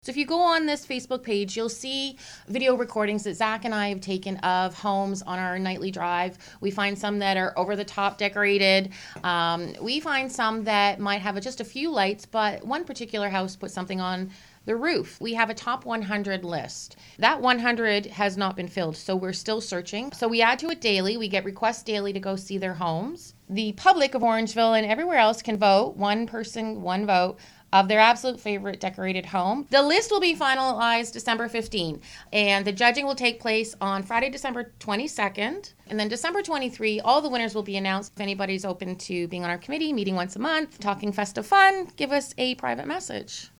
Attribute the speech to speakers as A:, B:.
A: So if you go on this Facebook page, you'll see video recordings that Zach and I have taken of homes on our nightly drive. We find some that are over the top decorated. We find some that might have just a few lights, but one particular house put something on the roof. We have a top 100 list. That 100 has not been filled, so we're still searching. So we add to it daily. We get requests daily to go see their homes. The public of Orangeville and everywhere else can vote, one person, one vote, of their absolute favorite decorated home. The list will be finalized December 15, and the judging will take place on Friday, December 22nd. And then December 23, all the winners will be announced. If anybody's open to being on our committee, meeting once a month, talking festive fun, give us a private message.